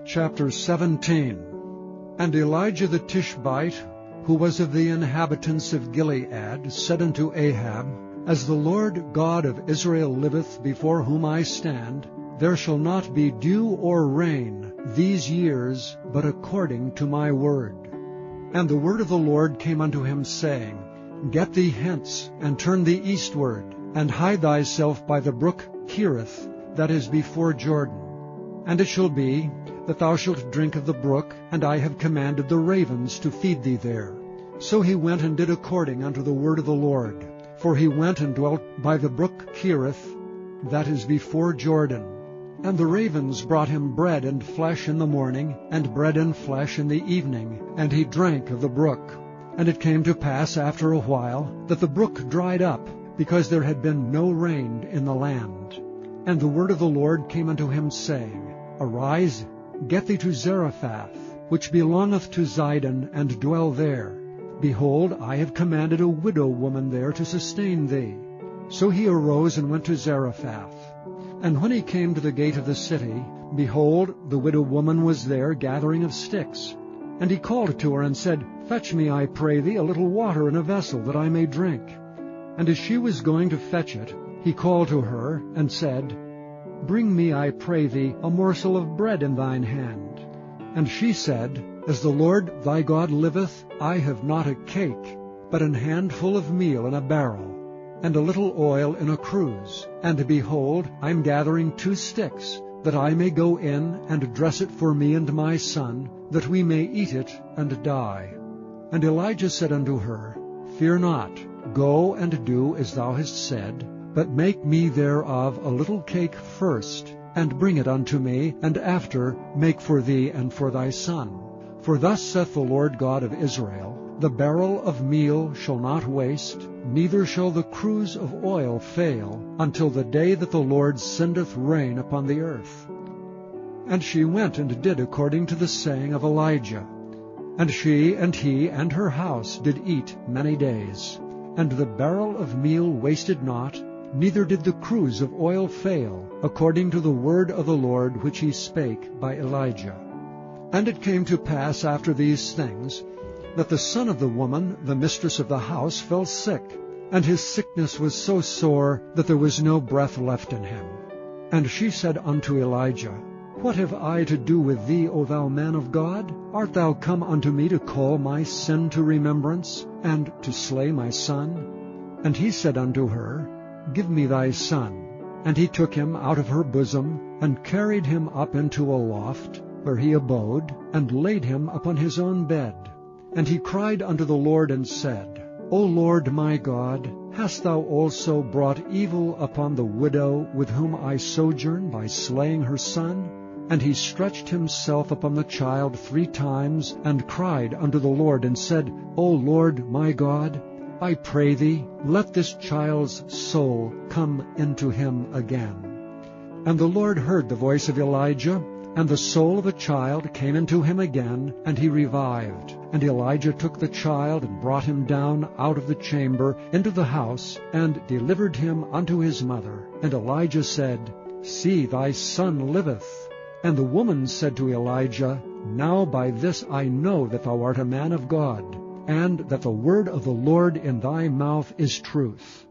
Chapter 17. And Elijah the Tishbite, who was of the inhabitants of Gilead, said unto Ahab, As the Lord God of Israel liveth, before whom I stand, there shall not be dew or rain these years, but according to my word. And the word of the Lord came unto him, saying, Get thee hence, and turn thee eastward, and hide thyself by the brook Cherith, that is before Jordan. And it shall be, that thou shalt drink of the brook, and I have commanded the ravens to feed thee there. So he went and did according unto the word of the Lord. For he went and dwelt by the brook Cherith, that is before Jordan. And the ravens brought him bread and flesh in the morning, and bread and flesh in the evening, and he drank of the brook. And it came to pass after a while, that the brook dried up, because there had been no rain in the land. And the word of the Lord came unto him, saying, Arise, get thee to Zarephath, which belongeth to Zidon, and dwell there. Behold, I have commanded a widow woman there to sustain thee. So he arose and went to Zarephath. And when he came to the gate of the city, behold, the widow woman was there gathering of sticks. And he called to her and said, Fetch me, I pray thee, a little water in a vessel, that I may drink. And as she was going to fetch it, he called to her and said, Bring me, I pray thee, a morsel of bread in thine hand. And she said, As the Lord thy God liveth, I have not a cake, but an handful of meal in a barrel, and a little oil in a cruse. And behold, I am gathering 2 sticks, that I may go in and dress it for me and my son, that we may eat it and die. And Elijah said unto her, Fear not, go and do as thou hast said, but make me thereof a little cake first, and bring it unto me, and after make for thee and for thy son. For thus saith the Lord God of Israel, The barrel of meal shall not waste, neither shall the cruse of oil fail, until the day that the Lord sendeth rain upon the earth. And she went and did according to the saying of Elijah. And she and he and her house did eat many days. And the barrel of meal wasted not, neither did the cruse of oil fail, according to the word of the Lord which he spake by Elijah. And it came to pass after these things, that the son of the woman, the mistress of the house, fell sick, and his sickness was so sore that there was no breath left in him. And she said unto Elijah, What have I to do with thee, O thou man of God? Art thou come unto me to call my sin to remembrance, and to slay my son? And he said unto her, Give me thy son. And he took him out of her bosom, and carried him up into a loft, where he abode, and laid him upon his own bed. And he cried unto the Lord, and said, O Lord my God, hast thou also brought evil upon the widow with whom I sojourn by slaying her son? And he stretched himself upon the child 3 times, and cried unto the Lord, and said, O Lord my God, I pray thee, let this child's soul come into him again. And the Lord heard the voice of Elijah, and the soul of the child came into him again, and he revived. And Elijah took the child, and brought him down out of the chamber into the house, and delivered him unto his mother. And Elijah said, See, thy son liveth. And the woman said to Elijah, Now by this I know that thou art a man of God, and that the word of the Lord in thy mouth is truth.